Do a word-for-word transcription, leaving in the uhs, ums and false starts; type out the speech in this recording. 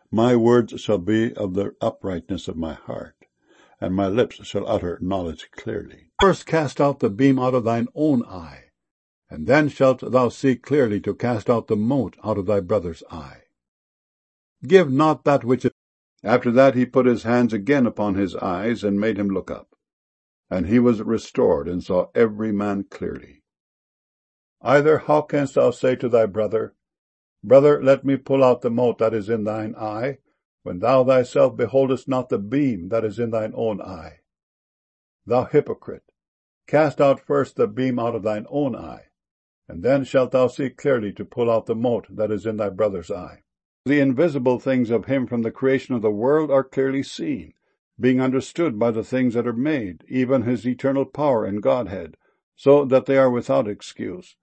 My words shall be of the uprightness of my heart, and my lips shall utter knowledge clearly. First cast out the beam out of thine own eye, and then shalt thou see clearly to cast out the mote out of thy brother's eye. Give not that which is... After that he put his hands again upon his eyes, and made him look up. And he was restored, and saw every man clearly. Either how canst thou say to thy brother, Brother, let me pull out the mote that is in thine eye, when thou thyself beholdest not the beam that is in thine own eye? Thou hypocrite, cast out first the beam out of thine own eye, and then shalt thou see clearly to pull out the mote that is in thy brother's eye. The invisible things of him from the creation of the world are clearly seen, being understood by the things that are made, even his eternal power and Godhead, so that they are without excuse.